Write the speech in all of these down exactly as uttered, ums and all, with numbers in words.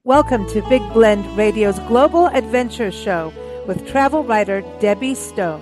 Welcome to Big Blend Radio's Global Adventure Show with travel writer Debbie Stone.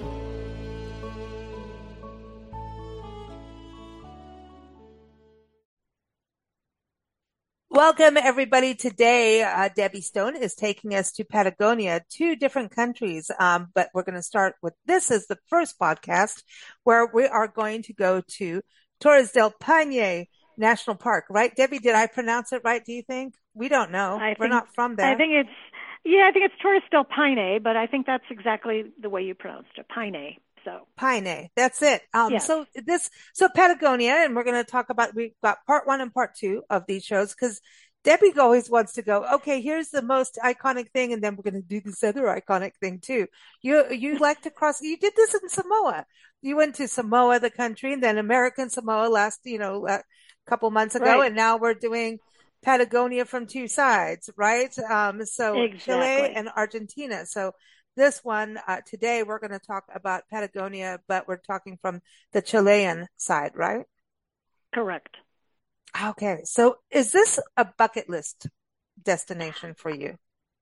Welcome, everybody. Today, uh, Debbie Stone is taking us to Patagonia, two different countries. Um, but we're going to start with this as the first podcast where we are going to go to Torres del Paine National Park. Right, Debbie? Did I pronounce it right, do you think? We don't know. I We're think, not from there. I think it's, yeah, I think it's Torres del Paine, but I think that's exactly the way you pronounced it, Paine. So Paine, that's it. Um, yes. so this, so Patagonia, and we're going to talk about, we've got part one and part two of these shows because Debbie always wants to go, okay, here's the most iconic thing, and then we're going to do this other iconic thing too. You, you like to cross, you did this in Samoa. You went to Samoa, the country, and then American Samoa last, you know, a couple months ago, Right. and now we're doing Patagonia from two sides, right? Um, so Exactly. Chile and Argentina. So this one, uh, today we're going to talk about Patagonia, but we're talking from the Chilean side, right? Correct. Okay. So is this a bucket list destination for you?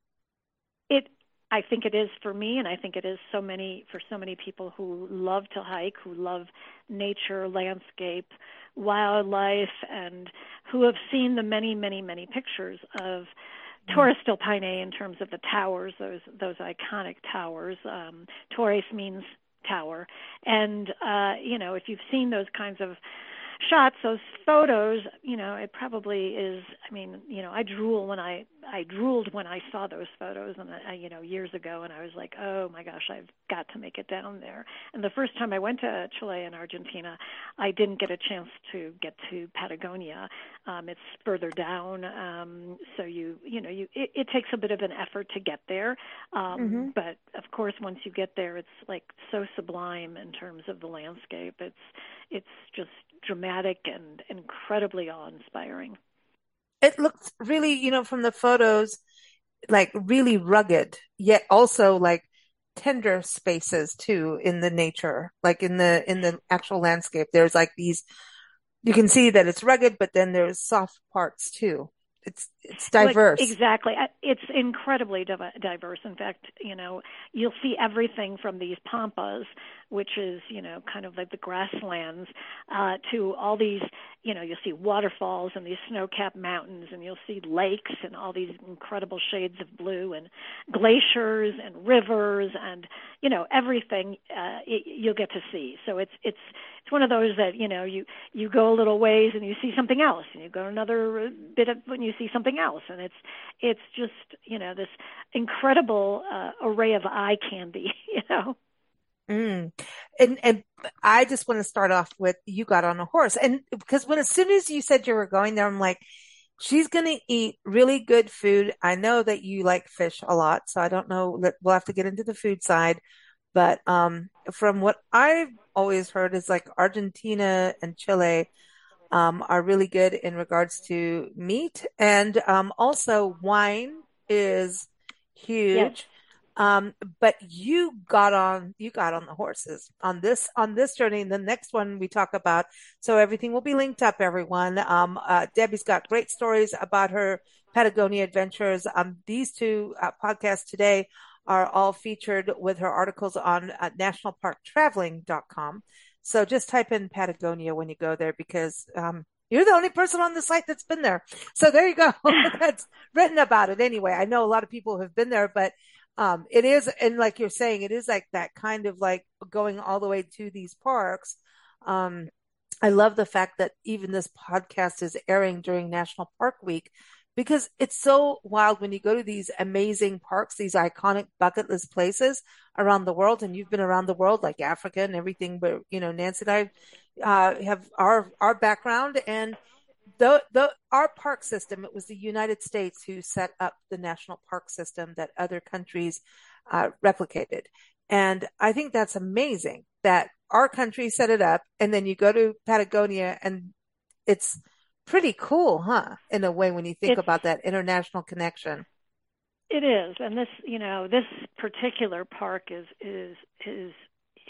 It, I think it is for me, and I think it is so many, for so many people who love to hike, who love nature, landscape, wildlife, and who have seen the many, many, many pictures of Torres del Paine in terms of the towers, those those iconic towers. Um, Torres means tower. And, uh, you know, if you've seen those kinds of shots, those photos, you know, it probably is, I mean, you know, I drool when I, I drooled when I saw those photos and I, you know, years ago, and I was like, oh my gosh, I've got to make it down there. And the first time I went to Chile and Argentina, I didn't get a chance to get to Patagonia. Um, it's further down. Um, so you, you know, you, it, it takes a bit of an effort to get there. Um, Mm-hmm. But of course, once you get there, it's like so sublime in terms of the landscape. It's, it's just dramatic and incredibly awe-inspiring. It looks really, you know, from the photos, like really rugged, yet also like tender spaces too in the nature, like in the, in the actual landscape. There's like these, you can see that it's rugged, but then there's soft parts too. It's, it's diverse. Like, exactly. It's incredibly div- diverse. In fact, you know, you'll see everything from these pampas, which is, you know, kind of like the grasslands, uh, to all these, you know, you'll see waterfalls and these snow-capped mountains, and you'll see lakes and all these incredible shades of blue and glaciers and rivers and, you know, everything uh, it, you'll get to see. So it's it's it's one of those that, you know, you, you go a little ways and you see something else, and you go another bit of and you see something else, and it's it's just, you know, this incredible uh, array of eye candy, you know. Mm. And and I just want to start off with you got on a horse, and because when as soon as you said you were going there, I'm like, she's going to eat really good food. I know that you like fish a lot, so I don't know. We'll have to get into the food side, but um, from what I've always heard is like Argentina and Chile um are really good in regards to meat, and um also wine is Yes. huge. Um, but you got on, you got on the horses on this, on this journey. And the next one we talk about. So everything will be linked up, everyone. Um, uh, Debbie's got great stories about her Patagonia adventures. Um, these two uh, podcasts today are all featured with her articles on uh, national park traveling dot com. So just type in Patagonia when you go there because, um, you're the only person on the site that's been there. So there you go. That's written about it anyway. I know a lot of people have been there, but um, it is, and like you're saying, it is like that kind of like going all the way to these parks. Um, I love the fact that even this podcast is airing during National Park Week because it's so wild when you go to these amazing parks, these iconic bucket list places around the world. And you've been around the world like Africa and everything, but you know, Nancy and I, uh, have our, our background, and the, the, our park system, it was the United States who set up the national park system that other countries, uh, replicated. And I think that's amazing that our country set it up. And then you go to Patagonia and it's pretty cool, huh? In a way, when you think It's, about that international connection. it is. And this, you know, this particular park is, is, is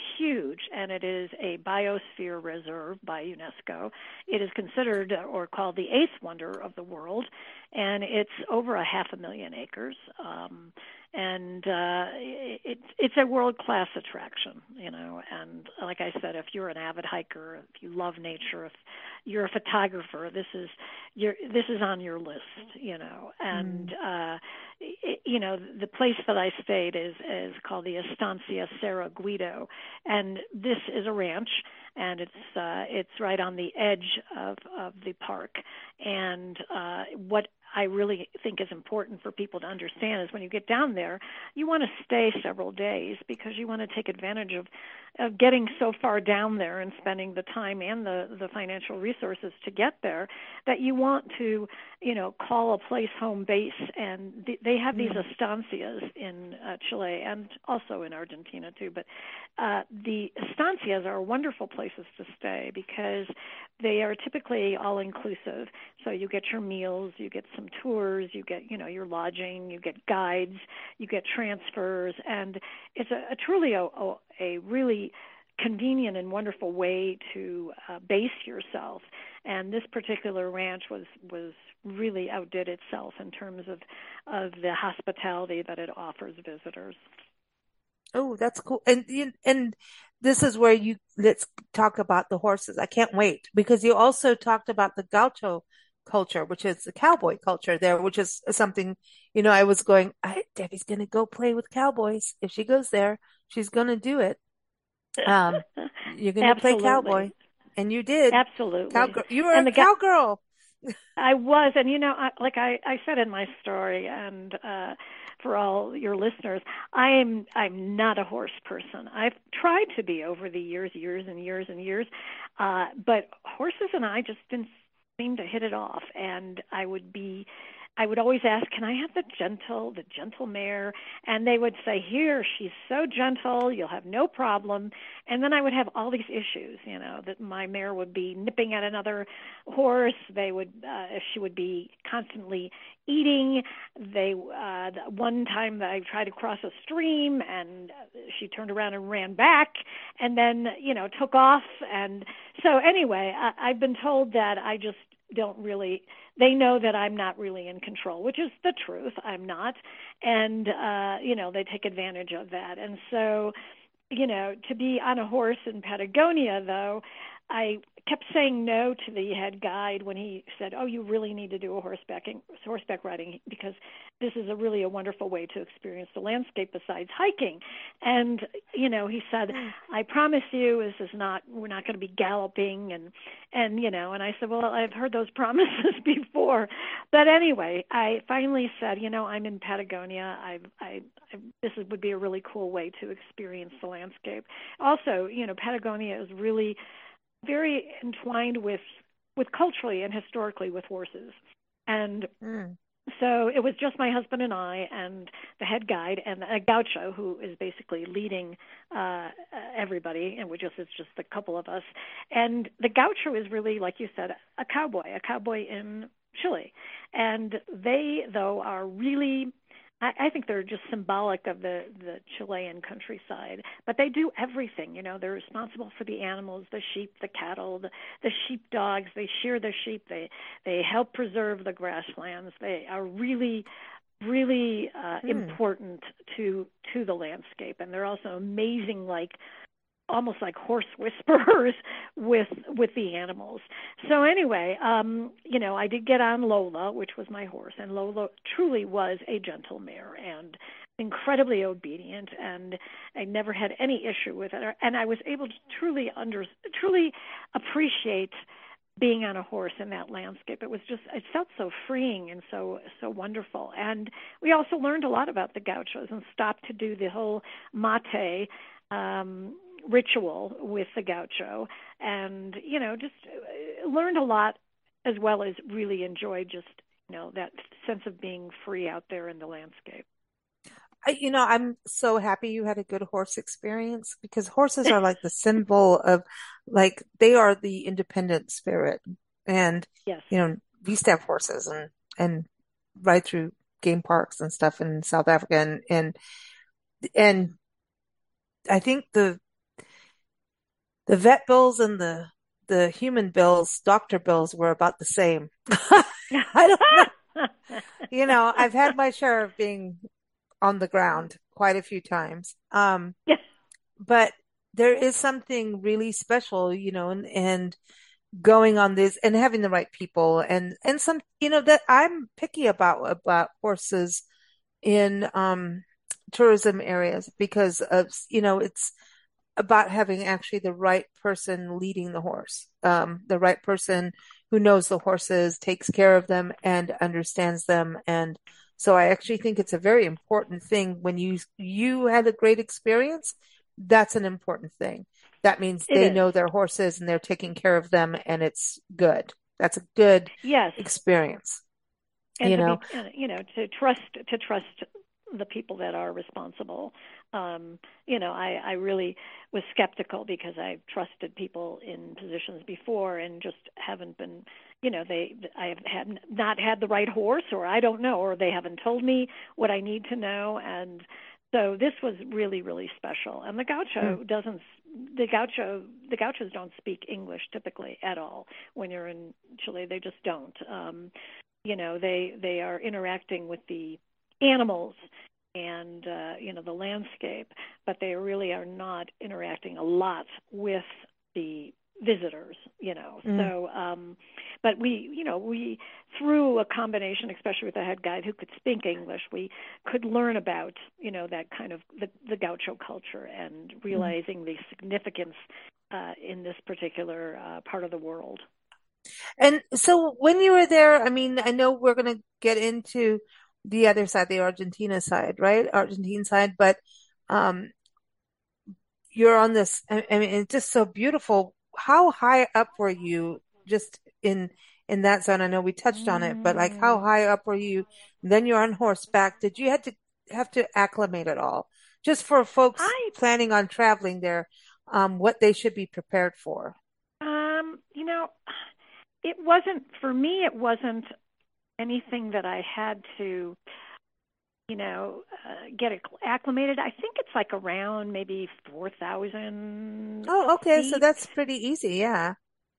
huge, and it is a biosphere reserve by UNESCO. It is considered or called the eighth wonder of the world, and it's over a half a million acres. Um, and uh, it, it's a world-class attraction, you know. And like I said, if you're an avid hiker, if you love nature, if you're a photographer, this is your this is on your list, you know. And uh, it, you know, the place that I stayed is is called the Estancia Cerro Guido, and this is a ranch, and it's uh, it's right on the edge of of the park. And uh, what I really think is important for people to understand is when you get down there, you want to stay several days because you want to take advantage of, of getting so far down there and spending the time and the, the financial resources to get there that you want to, you know, call a place home base. And th- they have these Mm. estancias in uh, Chile and also in Argentina too. But uh, the estancias are wonderful places to stay because they are typically all inclusive. So you get your meals, you get some tours, you get, you know, your lodging, you get guides, you get transfers, and it's a, a truly a, a, a really convenient and wonderful way to uh, base yourself. And this particular ranch was was really outdid itself in terms of of the hospitality that it offers visitors. Oh, that's cool. And you- and this is where you let's talk about the horses. I can't wait because you also talked about the gaucho culture, which is the cowboy culture there, which is something, you know, I was going, I, Debbie's gonna go play with cowboys. If she goes there, she's gonna do it. Um, you're gonna play Absolutely. cowboy, and you did. Absolutely. Cowgirl, you were And a the guy, cowgirl. I was, and you know, I, like I, I said in my story, and uh, for all your listeners, I am I'm not a horse person. I've tried to be over the years, years and years and years, uh, but horses and I just didn't seem to hit it off. And I would be, I would always ask, "Can I have the gentle, the gentle mare?" And they would say, "Here, she's so gentle, you'll have no problem." And then I would have all these issues, you know, that my mare would be nipping at another horse. They would, uh, if she would be constantly eating. They, uh, one time that I tried to cross a stream and she turned around and ran back and then, you know, took off. And so anyway, I, I've been told that I just don't really, they know that I'm not really in control, which is the truth. I'm not. And, uh, you know, they take advantage of that. And so, you know, to be on a horse in Patagonia, though, I kept saying no to the head guide when he said, "Oh, you really need to do a horsebacking, horseback riding because this is a really a wonderful way to experience the landscape besides hiking." And you know, he said, Mm. "I promise you, this is not. We're not going to be galloping." And and you know, and I said, "Well, I've heard those promises before." But anyway, I finally said, "You know, I'm in Patagonia. I, I, I this is, would be a really cool way to experience the landscape." Also, you know, Patagonia is really very entwined with with culturally and historically with horses. And Mm. so it was just my husband and I and the head guide and a gaucho who is basically leading uh, everybody, and we just it's just a couple of us. And the gaucho is really, like you said, a cowboy, a cowboy in Chile. And they, though, are really I, I think they're just symbolic of the, the Chilean countryside. But they do everything. You know, they're responsible for the animals, the sheep, the cattle, the, the sheepdogs. They shear the sheep. They they help preserve the grasslands. They are really, really uh, Mm. important to to the landscape. And they're also amazing, like almost like horse whisperers with with the animals. So anyway, um, you know, I did get on Lola, which was my horse, and Lola truly was a gentle mare and incredibly obedient, and I never had any issue with it. And I was able to truly under truly appreciate being on a horse in that landscape. It was just, it felt so freeing and so so wonderful. And we also learned a lot about the gauchos and stopped to do the whole mate um, ritual with the gaucho, and you know, just uh, learned a lot, as well as really enjoyed just, you know, that sense of being free out there in the landscape. I, you know, I'm so happy you had a good horse experience because horses are like the symbol of, like, they are the independent spirit. And, Yes. you know, we used to have horses and, and ride through game parks and stuff in South Africa. And, and, and I think the, The vet bills and the the human bills, doctor bills were about the same. I don't know. You know, I've had my share of being on the ground quite a few times. Um, but there is something really special, you know, and, and going on this and having the right people and, and some, you know, that I'm picky about, about horses in, um, tourism areas because of, you know, it's about having actually the right person leading the horse, um, the right person who knows the horses, takes care of them and understands them. And so I actually think it's a very important thing when you, you had a great experience. That's an important thing. That means It they is. know their horses and they're taking care of them and it's good. That's a good Yes. experience, And you to know? be, uh, you know, to trust, to trust the people that are responsible. Um, you know, I, I really was skeptical because I've trusted people in positions before and just haven't been, you know, they, I have had not had the right horse, or I don't know, or they haven't told me what I need to know. And so this was really, really special. And the Mm. gaucho doesn't, the gaucho, the gauchos don't speak English typically at all when you're in Chile. They just don't. Um, you know, they, they are interacting with the animals and uh, you know, the landscape, but they really are not interacting a lot with the visitors, you know. Mm. So um but we, you know, we, through a combination, especially with a head guide who could speak English, we could learn about, you know, that kind of the, the gaucho culture and Mm. realizing the significance uh, in this particular uh, part of the world. And so when you were there, I mean, I know we're going to get into the other side, the Argentina side, right? Argentine side, but um, you're on this, I, I mean, it's just so beautiful. How high up were you just in in that zone? I know we touched on it, but like how Mm, high up were you? Then you're on horseback. Did you have to have to acclimate at all? Just for folks I planning on traveling there, um, what they should be prepared for. um you know, it wasn't, for me, it wasn't anything that I had to, you know, uh, get acclimated. I think it's like around maybe four thousand Oh, okay, so feet. that's pretty easy, yeah.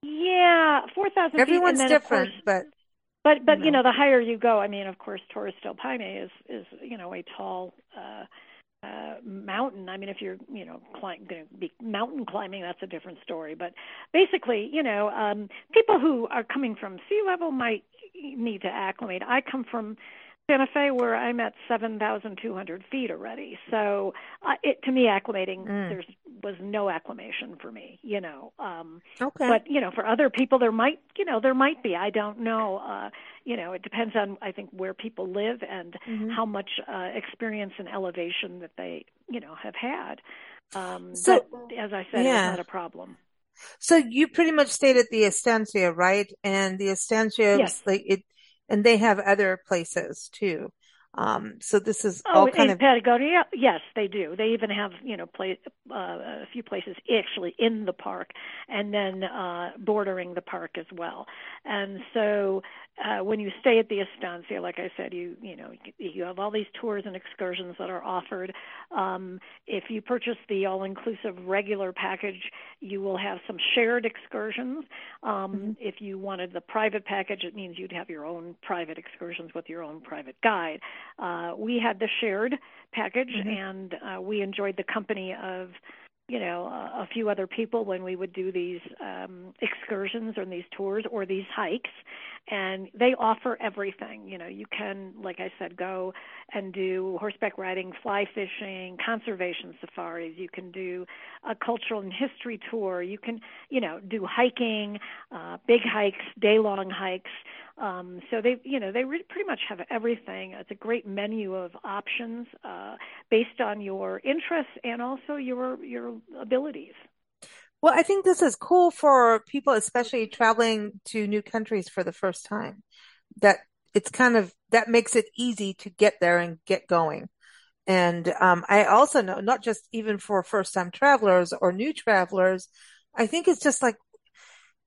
Yeah, four thousand feet. And Everyone's then, of course, different, but but, you but, you know. know, the higher you go, I mean, of course, Torres del Paine is, is, you know, a tall, uh, uh, mountain. I mean, if you're, you know, climb, going to be mountain climbing, that's a different story. But basically, you know, um, people who are coming from sea level might need to acclimate. I come from Santa Fe, where I'm at seven thousand two hundred feet already. So, uh, it, to me, acclimating, Mm, there's was no acclimation for me, you know. Um, okay. but you know, for other people, there might, you know, there might be. I don't know. Uh, you know, it depends on, I think, where people live and Hmm. how much uh, experience and elevation that they, you know, have had. Um, but So, as I said, it was yeah. not a problem. So you pretty much stayed at the Estancia, right? And the Estancia Yes. was like it, and they have other places too. Um, so this is Oh, all kind in of, Patagonia, yes, they do. They even have, you know, play, uh, a few places actually in the park, and then uh, bordering the park as well. And so, uh, when you stay at the Estancia, like I said, you you know, you have all these tours and excursions that are offered. Um, if you purchase the all-inclusive regular package, you will have some shared excursions. Um, mhm, if you wanted the private package, it means you'd have your own private excursions with your own private guide. Uh, we had the shared package, mhm. and uh, we enjoyed the company of, you know, a, a few other people when we would do these um, excursions or these tours or these hikes. And they offer everything. You know, you can, like I said, go and do horseback riding, fly fishing, conservation safaris. You can do a cultural and history tour. You can, you know, do hiking, uh, big hikes, day long hikes. Um, so they, you know, they re- pretty much have everything. It's a great menu of options uh, based on your interests and also your your abilities. Well, I think this is cool for people, especially traveling to new countries for the first time. That it's kind of that makes it easy to get there and get going. And um, I also know, not just even for first time travelers or new travelers, I think it's just like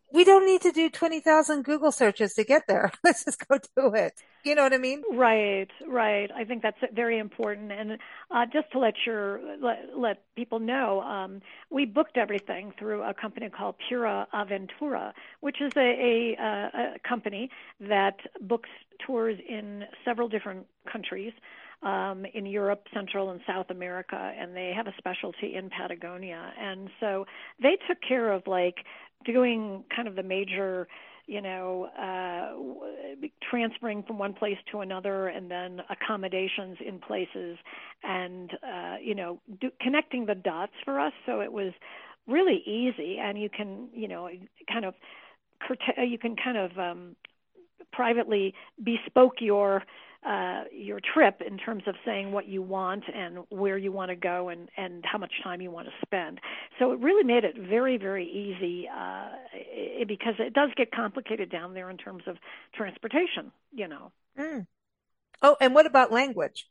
we don't need to do twenty thousand Google searches to get there. Let's just go do it. You know what I mean? Right, right. I think that's very important. And uh, just to let your let, let people know, um, we booked everything through a company called Pura Aventura, which is a, a, uh, a company that books tours in several different countries. Um, in Europe, Central and South America, and they have a specialty in Patagonia. And so they took care of like doing kind of the major, you know, uh, transferring from one place to another, and then accommodations in places, and uh, you know, do, connecting the dots for us. So it was really easy, and you can, you know, kind of curta- you can kind of um, privately bespoke your uh, your trip in terms of saying what you want and where you want to go, and, and how much time you want to spend. So it really made it very, very easy uh, it, because it does get complicated down there in terms of transportation, you know. Mm. Oh, and what about language?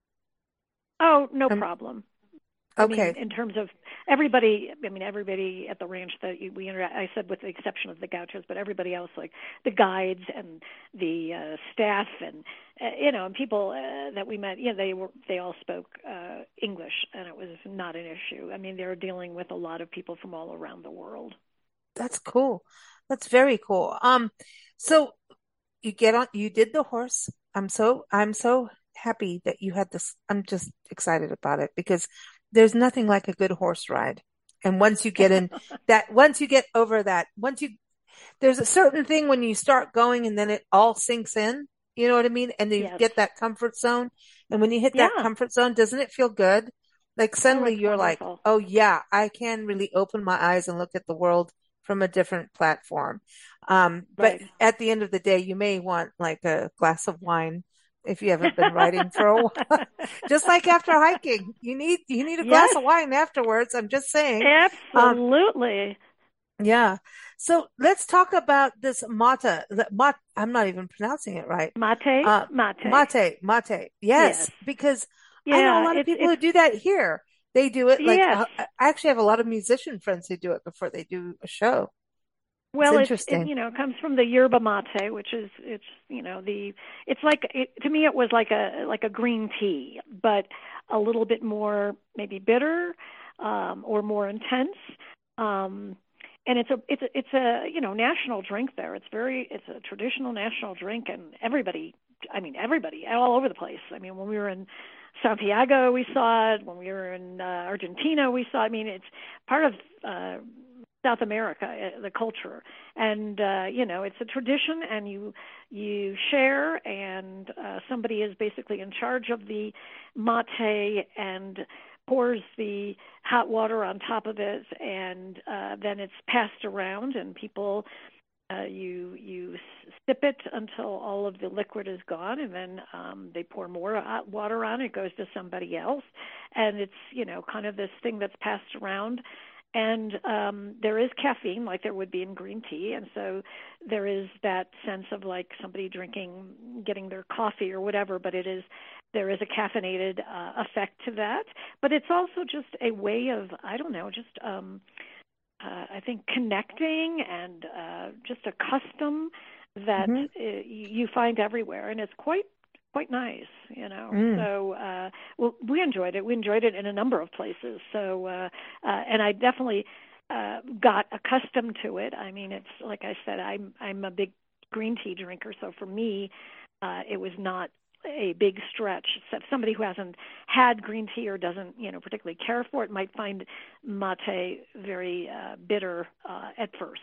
Oh, no Um, problem. I mean, okay. in terms of everybody, I mean, everybody at the ranch that we interact, I said with the exception of the gauchos, but everybody else, like the guides and the uh, staff and, uh, you know, and people uh, that we met, yeah, they were, they all spoke uh, English, and it was not an issue. I mean, they're dealing with a lot of people from all around the world. That's cool. That's very cool. Um, so you get on, you did the horse. I'm so, I'm so happy that you had this. I'm just excited about it because there's nothing like a good horse ride. And once you get in that, once you get over that, once you, there's a certain thing when you start going and then it all sinks in. You know what I mean? And you Yes. get that comfort zone. And when you hit that Yeah. comfort zone, doesn't it feel good? Like Oh, suddenly it's you're like, wonderful. oh yeah, I can really open my eyes and look at the world from a different platform. Um, but Right. at the end of the day, you may want like a glass of wine if you haven't been riding for a while. Just like after hiking, you need you need a glass Yes, of wine afterwards. I'm just saying. Um, absolutely. yeah. So let's talk about this mata. the mat, I'm not even pronouncing it right. Mate, Uh, mate. mate, mate. Yes. Yes, because I know a Yeah, lot of it's people it's who do that here. They do it like yes. uh, I actually have a lot of musician friends who do it before they do a show. It's Well, it's it interesting. you know comes from the yerba mate, which is it's you know the it's like it, to me it was like a like a green tea, but a little bit more maybe bitter um, or more intense. Um, and it's a it's a, it's a you know national drink there. It's very it's a traditional national drink, and everybody I mean everybody all over the place. I mean when we were in Santiago we saw it. When we were in uh, Argentina we saw. It. I mean it's part of uh, South America, uh, the culture, and uh, you know it's a tradition, and you you share, and uh, somebody is basically in charge of the mate and pours the hot water on top of it, and uh, then it's passed around, and people uh, you you sip it until all of the liquid is gone, and then um, they pour more hot water on. It goes to somebody else, and it's you know kind of this thing that's passed around. And um, there is caffeine, like there would be in green tea, and so there is that sense of like somebody drinking, getting their coffee or whatever. But it is there is a caffeinated uh, effect to that. But it's also just a way of I don't know, just um, uh, I think connecting and uh, just a custom that Hmm. uh, you find everywhere, and it's quite quite nice, you know. Mm. So uh, well, we enjoyed it. We enjoyed it in a number of places. So uh, uh, and I definitely uh, got accustomed to it. I mean, it's like I said, I'm I'm a big green tea drinker, so for me, uh, it was not a big stretch. So somebody who hasn't had green tea or doesn't, you know, particularly care for it might find mate very uh, bitter uh, at first.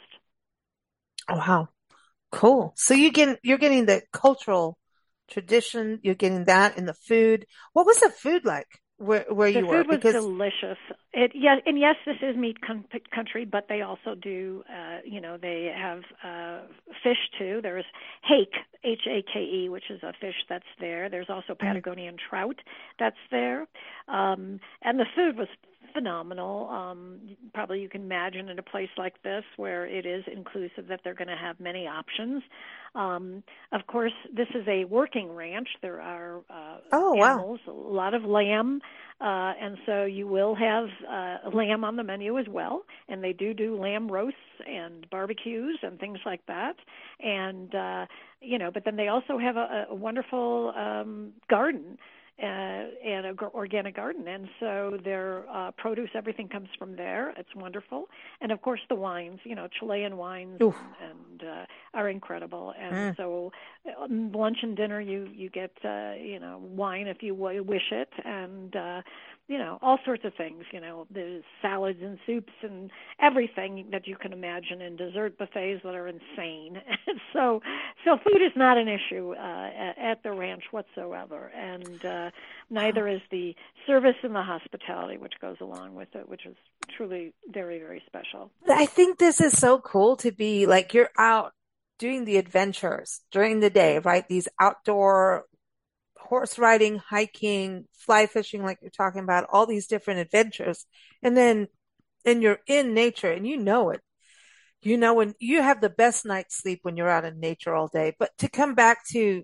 Oh, wow. Cool. So you get you're getting the cultural tradition, you're getting that in the food. What was the food like where where The you were? food was Because delicious. It yeah, and yes, this is meat con- country, but they also do, uh, you know, they have uh, fish too. There's hake, H A K E, which is a fish that's there. There's also mm, Patagonian trout that's there, um, and the food was phenomenal. Um, probably you can imagine in a place like this where it is inclusive that they're going to have many options. Um, of course, this is a working ranch. There are uh, Oh, wow. animals, a lot of lamb. Uh, and so you will have uh, lamb on the menu as well, and they do do lamb roasts and barbecues and things like that. And uh, you know, but then they also have a, a wonderful um, garden uh, and a organic garden, and so their uh, produce, everything comes from there. It's wonderful, and of course the wines, you know, Chilean wines Oof. and, and uh, are incredible. And Mm. so uh, lunch and dinner, you you get uh, you know wine if you w- wish it, and uh, you know, all sorts of things. You know, there's salads and soups and everything that you can imagine, and dessert buffets that are insane. so, so food is not an issue uh, at, at the ranch whatsoever, and uh, neither is the service and the hospitality which goes along with it, which is truly very, very special. I think this is so cool to be like you're out doing the adventures during the day, right? These outdoor horse riding, hiking, fly fishing, like you're talking about, all these different adventures. And then, and you're in nature and you know it. You know, when you have the best night's sleep when you're out in nature all day, but to come back to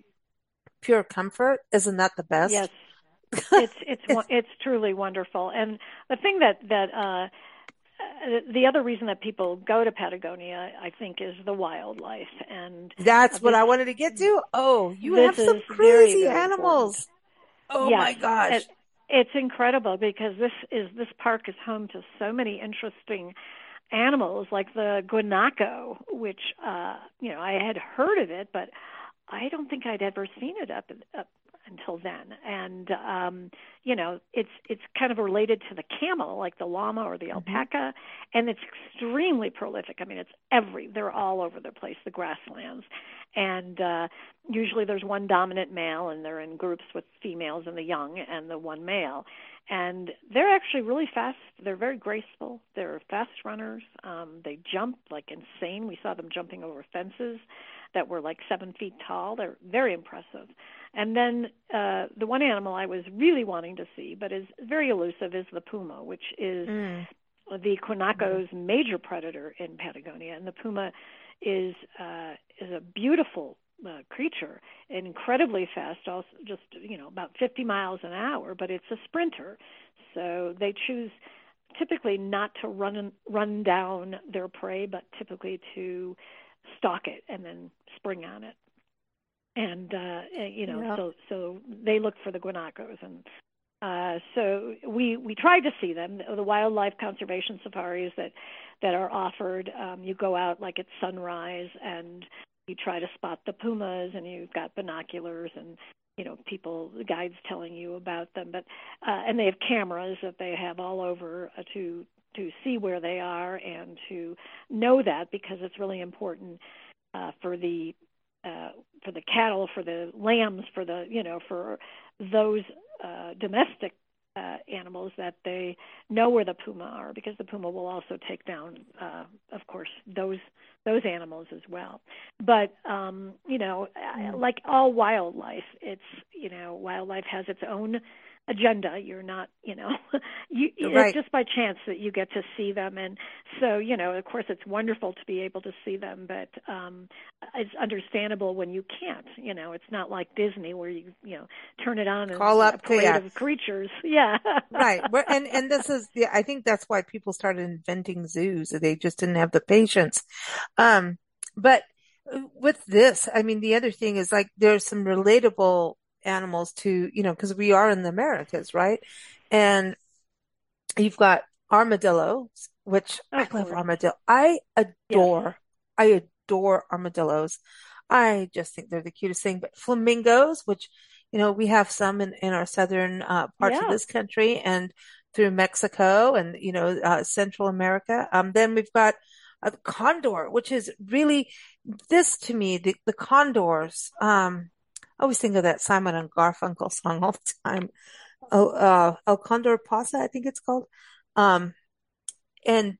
pure comfort, isn't that the Yes, best? it's it's It's, it's truly wonderful. And the thing that that uh, uh, the other reason that people go to Patagonia, I think, is the wildlife, and uh, that's what this I wanted to get to. Oh, you this have some is very, crazy very important. animals. Oh Yes, my it, gosh. it's incredible because this is this park is home to so many interesting animals, like the guanaco, which uh, you know I had heard of it, but I don't think I'd ever seen it up, up until then. And um, you know, it's it's kind of related to the camel, like the llama or the Hmm. alpaca, and it's extremely prolific. I mean, it's every they're all over the place, the grasslands, and uh, usually there's one dominant male, and they're in groups with females and the young and the one male. And they're actually really fast. They're very graceful. They're fast runners. Um, they jump like insane. We saw them jumping over fences that were like seven feet tall. They're very impressive. And then uh, the one animal I was really wanting to see, but is very elusive, is the puma, which is Mm. the Quinaco's major predator in Patagonia. And the puma is uh, is a beautiful uh, creature, incredibly fast, also just you know about fifty miles an hour. But it's a sprinter, so they choose typically not to run run down their prey, but typically to stalk it and then spring on it. And uh, you know, Yeah. so so they look for the guanacos, and uh, so we we tried to see them. The wildlife conservation safaris that that are offered, um, you go out like at sunrise and you try to spot the pumas, and you've got binoculars and you know people guides telling you about them. But uh, and they have cameras that they have all over uh, to to see where they are and to know that because it's really important uh, for the uh, for the cattle, for the lambs, for the you know for those uh, domestic uh, animals that they know where the puma are because the puma will also take down, uh, of course, those those animals as well. But um, you know, Mm. like all wildlife, it's you know wildlife has its own agenda. You're not, you know, you, it's Right. just by chance that you get to see them, and so you know, of course, it's wonderful to be able to see them, but um, it's understandable when you can't. You know, it's not like Disney where you you know turn it on Call and a up to, parade yeah. of creatures. Yeah. Right. We're, and, and this is the, I think that's why people started inventing zoos. They just didn't have the patience. Um, but with this, I mean, the other thing is like there's some relatable animals to, you know, because we are in the Americas, right? And you've got armadillos, which I Of love course. armadillo. I Yes. adore, I adore armadillos. I just think they're the cutest thing. But flamingos, which, you know, we have some in, in our southern uh, parts of Yeah. this country and through Mexico and, you know, uh, Central America. Um, then we've got a condor, which is really this to me, the, the condors. Um, I always think of that Simon and Garfunkel song all the time. Oh, uh, El Condor Pasa, I think it's called. Um, and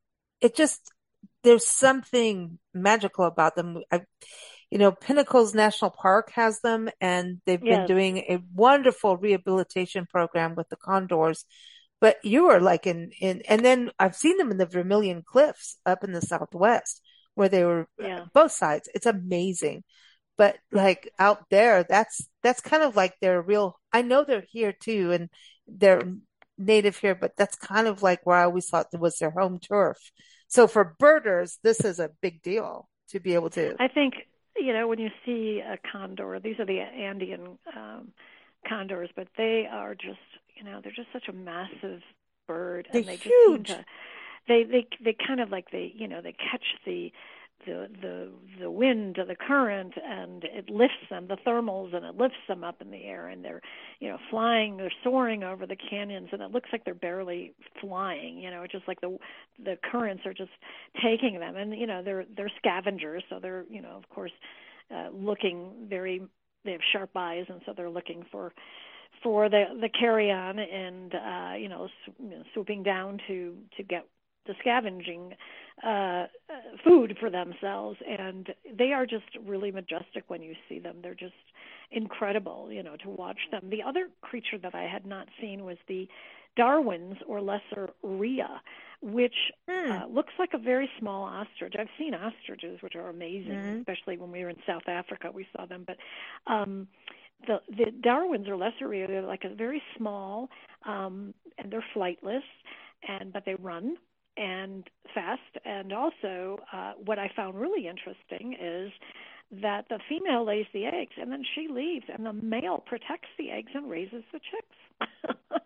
it just, there's something magical about them. I, you know, Pinnacles National Park has them, and they've been Yes. doing a wonderful rehabilitation program with the condors. But you are like in, in, and then I've seen them in the Vermilion Cliffs up in the Southwest where they were Yeah. both sides. It's amazing. but like out there, that's that's kind of like their real. I know they're here too, and they're native here, but that's kind of like where I always thought it was their home turf. So for birders, this is a big deal to be able to. I think, you know, when you see a condor, these are the Andean um, condors, but they are just, you know, they're just such a massive bird, They're and they just seem huge. to, they they they kind of like they, you know, they catch the the the the wind or the current, and it lifts them, the thermals, and it lifts them up in the air, and they're, you know, flying, they're soaring over the canyons, and it looks like they're barely flying, you know, it's just like the the currents are just taking them, and you know, they're they're scavengers, so they're, you know, of course, uh, looking very, they have sharp eyes, and so they're looking for for the the carrion, and uh, you know, you know, swooping down to to get the scavenging uh, food for themselves, and they are just really majestic when you see them. They're just incredible, you know, to watch them. The other creature that I had not seen was the Darwins, or lesser rhea, which Hmm. uh, looks like a very small ostrich. I've seen ostriches, which are amazing, Hmm. especially when we were in South Africa, we saw them. But um, the the Darwins, or lesser rhea, they're like a very small, um, and they're flightless, and but they run and fast. And also, uh, what I found really interesting is that the female lays the eggs, and then she leaves, and the male protects the eggs and raises the chicks.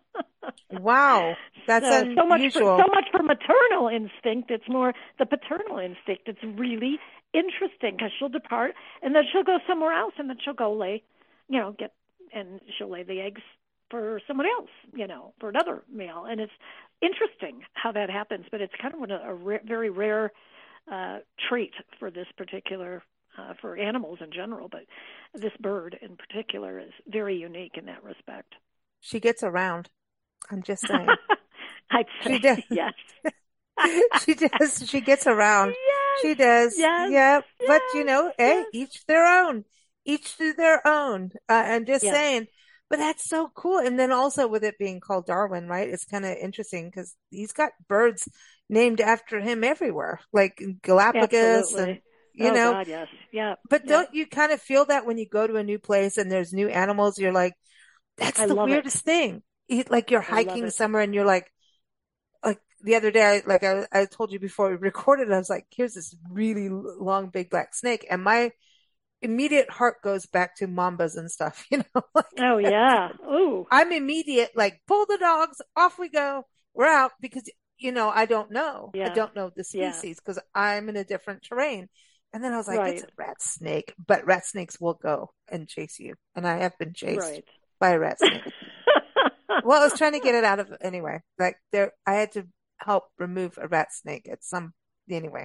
Wow, that's So so much for so unusual. much for maternal instinct. It's more the paternal instinct. It's really interesting because she'll depart, and then she'll go somewhere else, and then she'll go lay, you know, get, and she'll lay the eggs for someone else, you know, for another male, and it's interesting how that happens. But it's kind of a, a rare, very rare uh, trait for this particular. Uh, for animals in general, but this bird in particular is very unique in that respect. She gets around. I'm just saying. I'd She say does. yes. She does. She gets around. Yes, She does. yes, Yeah. But you yes, know, hey, yes, each their own. Each to their own. Uh, I'm just yes. saying. But that's so cool. And then also with it being called Darwin, right? It's kind of interesting because he's got birds named after him everywhere, like in Galapagos and, Absolutely. you Oh know, God, yes. Yeah, but yeah. don't you kind of feel that when you go to a new place and there's new animals, you're like, that's I the love it. weirdest thing. You- Like you're I love hiking it. somewhere and you're like, like the other day, I, like I, I told you before we recorded, I was like, here's this really long, big black snake. And my immediate heart goes back to mambas and stuff, you know, like Oh yeah. Ooh. I'm immediate, like pull the dogs, off we go, we're out because, you know, I don't know. I Yeah. don't know the Yeah. species because I'm in a different terrain. And then I was like, it's Right. a rat snake, but rat snakes will go and chase you. And I have been chased Right. by a rat snake. Well, I was trying to get it out of anyway. Like there, I had to help remove a rat snake at some anyway.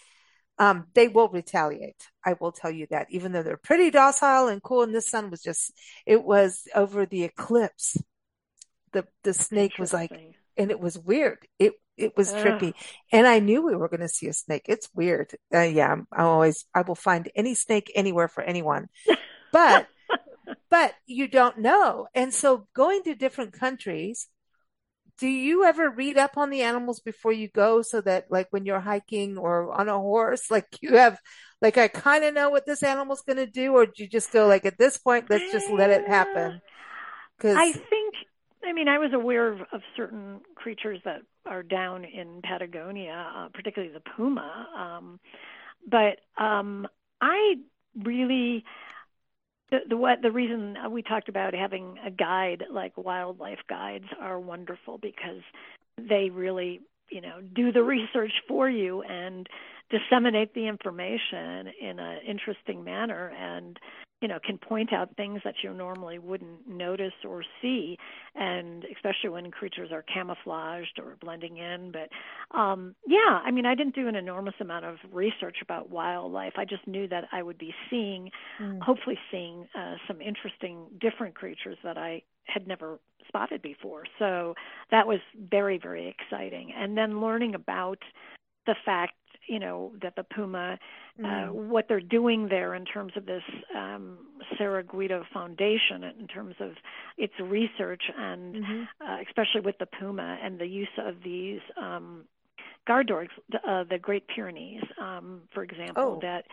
Um, they will retaliate. I will tell you that, even though they're pretty docile and cool. And this sun was just, it was over the eclipse. The the snake was like, Interesting. and it was weird. It it was Ugh. trippy, and I knew we were going to see a snake. It's weird. Uh, yeah, I'm, I always I will find any snake anywhere for anyone, but but you don't know. And so going to different countries, do you ever read up on the animals before you go so that like when you're hiking or on a horse, like you have, like, I kind of know what this animal's going to do, or do you just go like at this point, let's just let it Eh, happen? I Because, think, I mean, I was aware of, of certain creatures that are down in Patagonia, uh, particularly the puma. Um, but um, I really, the, the what the reason we talked about having a guide, like wildlife guides are wonderful because they really, you know, do the research for you and disseminate the information in an interesting manner, and you know, can point out things that you normally wouldn't notice or see, and especially when creatures are camouflaged or blending in. But um, yeah, I mean, I didn't do an enormous amount of research about wildlife. I just knew that I would be seeing, mm, hopefully seeing uh, some interesting, different creatures that I had never spotted before. So that was very, very exciting. And then learning about the fact, you know, that the puma, uh, mm, what they're doing there in terms of this um, Sarah Guido Foundation, in terms of its research, and mm-hmm. uh, especially with the puma and the use of these um, guard dogs, uh, the Great Pyrenees, um, for example, Oh, that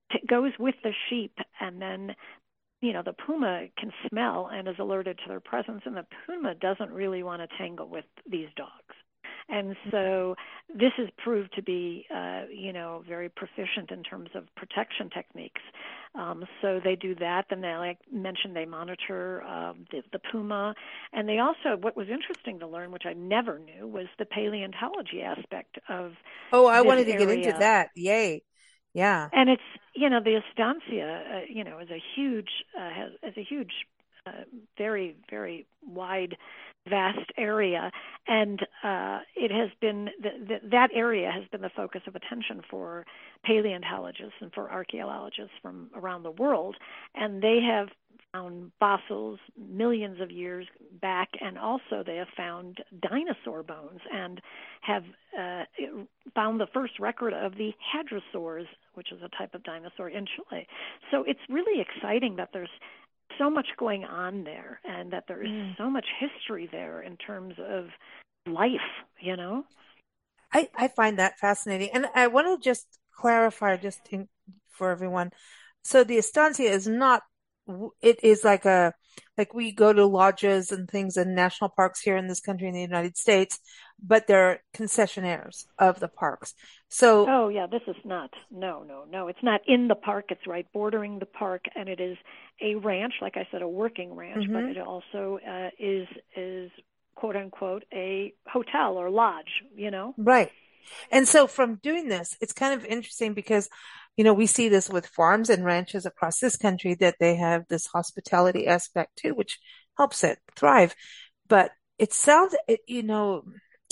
t- goes with the sheep, and then you know the puma can smell and is alerted to their presence, and the puma doesn't really want to tangle with these dogs. And so this has proved to be, uh, you know, very proficient in terms of protection techniques. Um, so they do that. Then they, like mentioned, they monitor uh, the, the puma. And they also, what was interesting to learn, which I never knew, was the paleontology aspect of Oh, I this wanted to get into area. that. Yay. Yeah. And it's, you know, the estancia, uh, you know, is a huge, uh, has, has a huge, uh, very, very wide, vast area. And uh, it has been, the, the, that area has been the focus of attention for paleontologists and for archaeologists from around the world. And they have found fossils millions of years back, and also they have found dinosaur bones and have uh, found the first record of the hadrosaurs, which is a type of dinosaur in Chile. So it's really exciting that there's so much going on there, and that there is Mm. so much history there in terms of life, you know? I, I find that fascinating. And I want to just clarify just in, for everyone. So the estancia is not, it is like a, like we go to lodges and things in national parks here in this country in the United States, but they're concessionaires of the parks. So, Oh, yeah, this is not. No, no, no. It's not in the park. It's right bordering the park, and it is a ranch, like I said, a working ranch, but mhm, it also uh, is is quote unquote a hotel or lodge, you know? right. And so from doing this, it's kind of interesting because, you know, we see this with farms and ranches across this country that they have this hospitality aspect too, which helps it thrive. But it sounds, it, you know,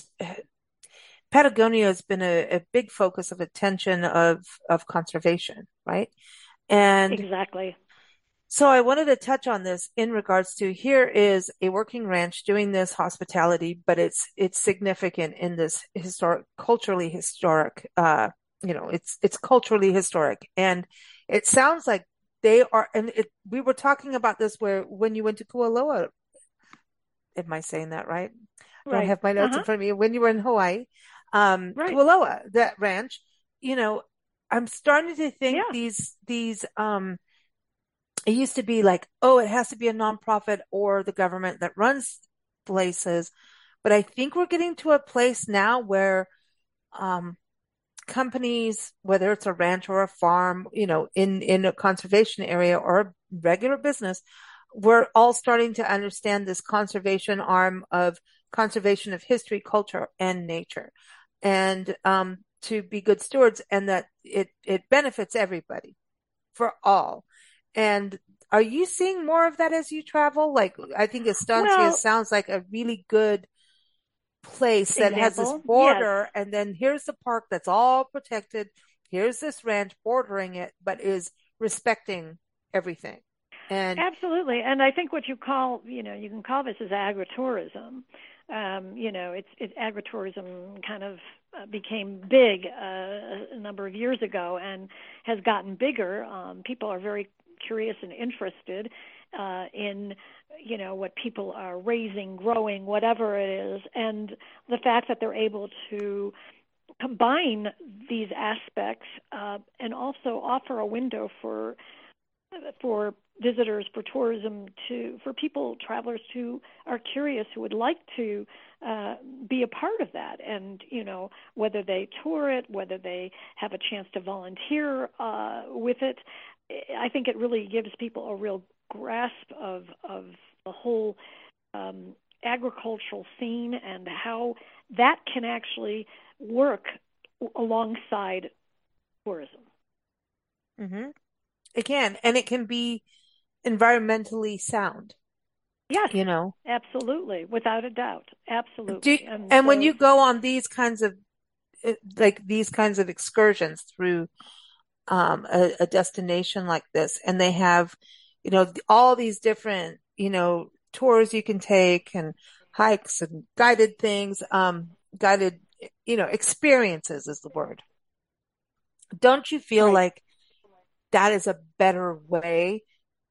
Patagonia has been a, a big focus of attention of, of conservation, right? And Exactly. so I wanted to touch on this in regards to here is a working ranch doing this hospitality, but it's it's significant in this historic, culturally historic, uh, you know, it's it's culturally historic, and it sounds like they are. And it, we were talking about this where when you went to Kualoa, am I saying that right? Don't Right. have my notes in Uh-huh. front of me. When you were in Hawaii, um, Right. Kualoa, that ranch, you know, I'm starting to think Yeah. these these um it used to be like, oh, it has to be a nonprofit or the government that runs places. But I think we're getting to a place now where um, companies, whether it's a ranch or a farm, you know, in, in a conservation area or a regular business, we're all starting to understand this conservation arm of conservation of history, culture, and nature. And um, to be good stewards, and that it, it benefits everybody for all. And are you seeing more of that as you travel? Like, I think Estancia Well, sounds like a really good place that has this example, yes. border, and then here's the park that's all protected. Here's this ranch bordering it, but is respecting everything. And Absolutely. And I think what you call, you know, you can call this as agritourism. Um, you know, it's it, agritourism kind of uh, became big uh, a number of years ago and has gotten bigger. Um, people are very curious and interested uh, in, you know, what people are raising, growing, whatever it is, and the fact that they're able to combine these aspects uh, and also offer a window for for visitors, for tourism, to for people, travelers who are curious, who would like to uh, be a part of that, and you know whether they tour it, whether they have a chance to volunteer uh, with it. I think it really gives people a real grasp of of the whole um, agricultural scene and how that can actually work alongside tourism. mhm, it can, and it can be environmentally sound, Yes, you know. absolutely, without a doubt, Do absolutely. And and when so, you go on these kinds of uh, like these kinds of excursions through um, a, a destination like this, and they have, you know, all these different, you know, tours you can take and hikes and guided things, um, guided, you know, experiences is the word. Don't you feel right, like that is a better way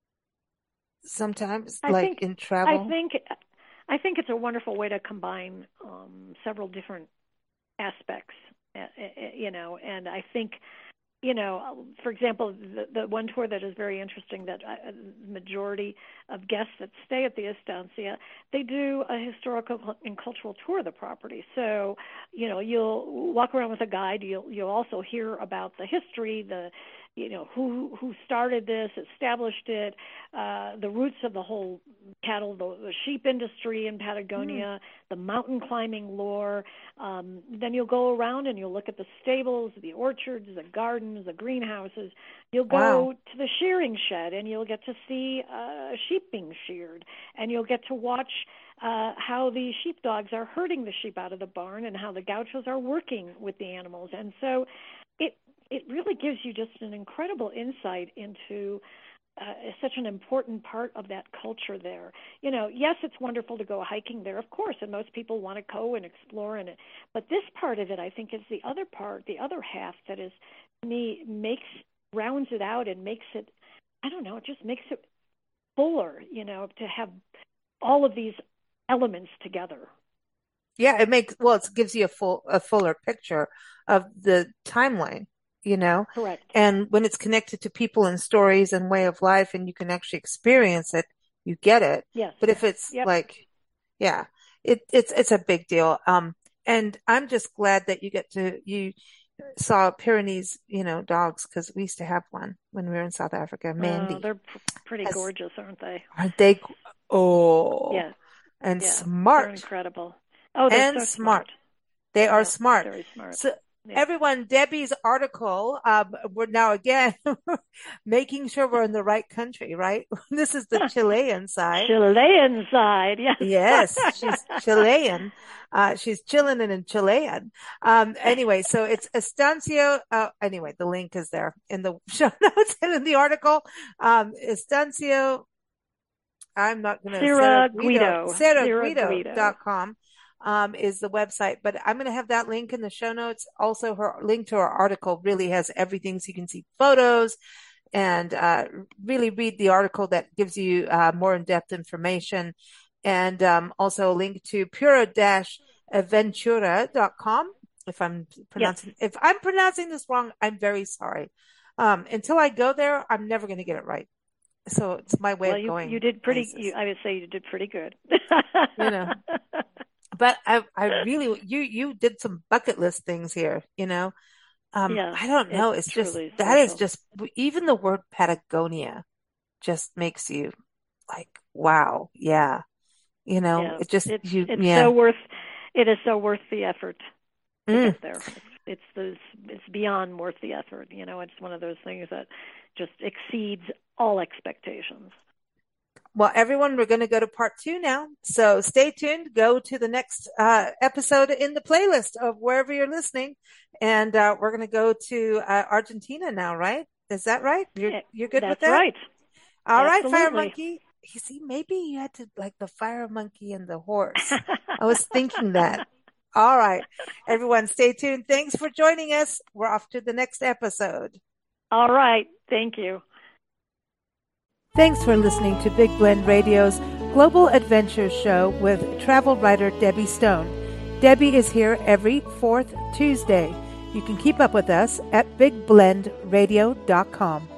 sometimes, I like think, in I travel? think, I think it's a wonderful way to combine um, several different aspects, uh, uh, you know. And I think you know, for example, the, the one tour that is very interesting that uh, the majority of guests that stay at the Estancia, they do a historical and cultural tour of the property. So, you know, you'll walk around with a guide. You'll you'll also hear about the history, the you know, who who started this, established it, uh, the roots of the whole cattle, the, the sheep industry in Patagonia, mm. the mountain climbing lore. Um, then you'll go around and you'll look at the stables, the orchards, the gardens, the greenhouses. You'll go wow. to the shearing shed and you'll get to see uh, sheep being sheared, and you'll get to watch uh, how the sheepdogs are herding the sheep out of the barn and how the gauchos are working with the animals. And so it it really gives you just an incredible insight into uh, such an important part of that culture there. You know, yes, it's wonderful to go hiking there, of course, and most people want to go and explore in it. But this part of it, I think, is the other part, the other half that is, to me, makes, rounds it out and makes it, I don't know, it just makes it fuller, you know, to have all of these elements together. Yeah, it makes, well, it gives you a full, a fuller picture of the timeline. You know, correct. And when it's connected to people and stories and way of life, and you can actually experience it, you get it. Yes. But if it's yep. like, yeah, it, it's it's a big deal. Um, and I'm just glad that you get to you saw Pyrenees, you know, dogs, because we used to have one when we were in South Africa. Mandy, oh, they're pr- pretty Has, gorgeous, aren't they? Aren't they? Oh, yeah, and yeah. smart. They're incredible. Oh, they're and so smart. smart. They yeah, are smart. Very smart. So, Yeah. everyone, Debbie's article, um, we're now again making sure we're in the right country, right? This is the Chilean side. Chilean side, yes. Yes, she's Chilean. Uh, she's chilling in Chilean. Um, anyway, so it's Estancia. Uh, anyway, the link is there in the show notes and in the article. Um, Estancia, I'm not going to Cerro Guido. Cerro Guido dot com. Um, is the website, but I'm going to have that link in the show notes. Also, her link to her article really has everything, so you can see photos and uh, really read the article that gives you uh, more in-depth information, and um, also a link to pura dash aventura dot com. If I'm pronouncing yes. if I'm pronouncing this wrong, I'm very sorry. Um, until I go there, I'm never going to get it right. So it's my way well, of you, going. You did pretty. You, I would say you did pretty good. You know. But I, I really, you, you did some bucket list things here, you know. Um, yeah, I don't know. It's, it's just, special. that is just, even the word Patagonia just makes you like, wow. Yeah. You know, yeah. it just, it's, you, it's yeah. so worth, it is so worth the effort to mm. get there. It's, it's, the, it's beyond worth the effort. You know, it's one of those things that just exceeds all expectations. Well, everyone, we're going to go to part two now. So stay tuned. Go to the next uh, episode in the playlist of wherever you're listening. And uh, we're going to go to uh, Argentina now, right? Is that right? You're, you're good That's with that? That's right. All Absolutely. right, Fire Monkey. You see, maybe you had to like the Fire Monkey and the horse. I was thinking that. All right. Everyone, stay tuned. Thanks for joining us. We're off to the next episode. All right. Thank you. Thanks for listening to Big Blend Radio's Global Adventures Show with travel writer Debbie Stone. Debbie is here every fourth Tuesday. You can keep up with us at big blend radio dot com.